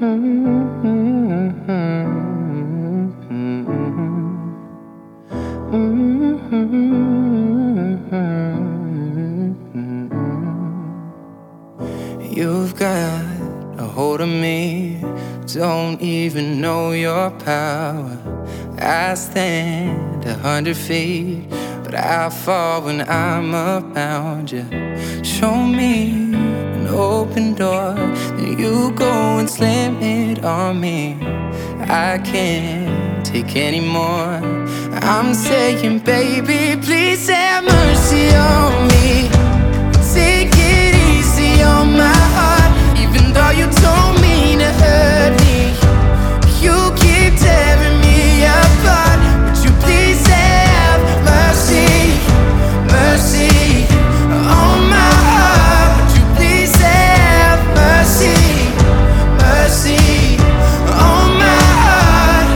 You've got a hold of me, don't even know your power. I stand 100 feet, but I fall when I'm around you. Show me an open door, then you go and slam it on me. I can't take any more. I'm saying, baby, please have mercy on me. Take it easy on my heart, even though you don't mean to hurt me. You keep tearing me apart. Would you please have mercy, mercy on my heart? Would you please have mercy, mercy on my heart?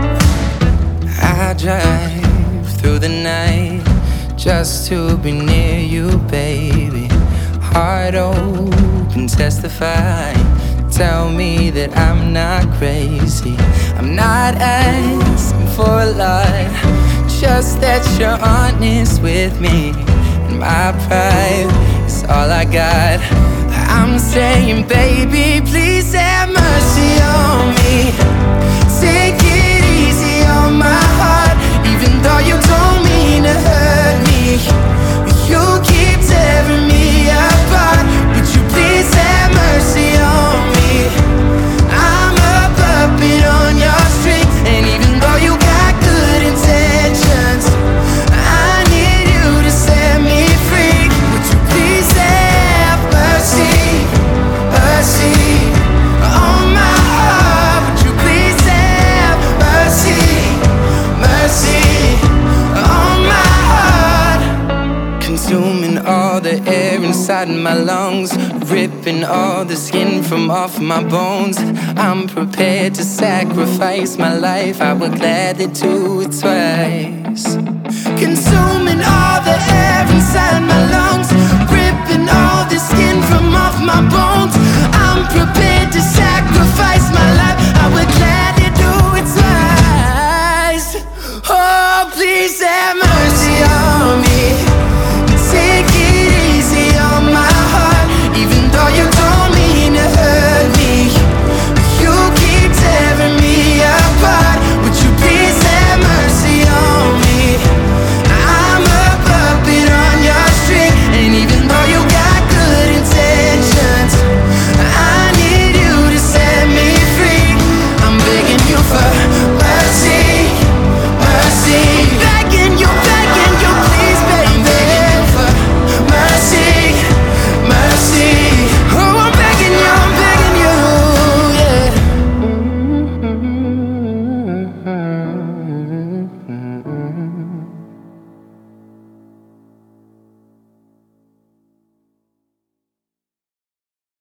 I drive through the night just to be near you, baby. Heart open, testify. Tell me that I'm not crazy. I'm not asking for a lot, just that you're honest with me. And my pride is all I got. I'm saying, baby, please have mercy on me. Take it easy on my heart, even though you don't mean to hurt me. You keep tearing me apart. Would you please have mercy on me? I'm a puppet on your string, and even though you got good intentions, I need you to set me free. Would you please have mercy, mercy on my heart? Would you please have mercy, mercy on my heart? Consuming all the air inside my lungs, ripping all the skin from off my bones. I'm prepared to sacrifice my life, I would gladly do it twice. Consuming all the air inside my lungs, ripping all the skin from off my bones.